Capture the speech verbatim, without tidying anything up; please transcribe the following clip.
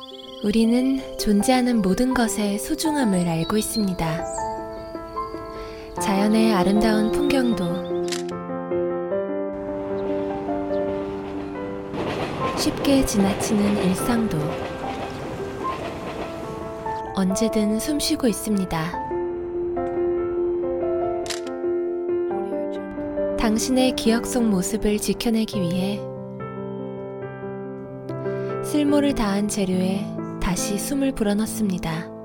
우리는 존재하는 모든 것의 소중함을 알고 있습니다. 자연의 아름다운 풍경도, 쉽게 지나치는 일상도 언제든 숨쉬고 있습니다. 당신의 기억 속 모습을 지켜내기 위해 쓸모를 다한 재료에 다시 숨을 불어넣습니다.